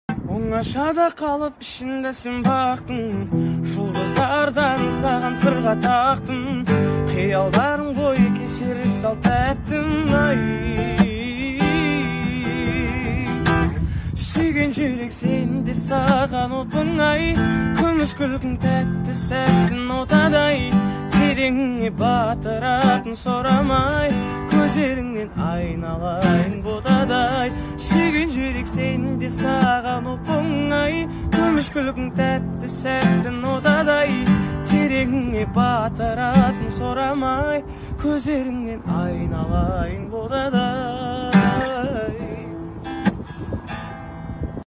Оңашада қалып ішінде сен бақтың, жұлдыздардан саған сырға тақтым, қиялдарың бойы кешері сал тәттім ай. Сүйген жүрек сенде саған отпын ай, күміс күлкің тәтті сәттің отадай, тереңіңе батыратын сорамай, көздеріңнен айналайын ботадай. Сүйген жүрек сенде саған отпын ай, күміс күлкің тәтті сәттің отадай, тереңіңе батыратын сорамай, көздеріңнен айналайын ботадай.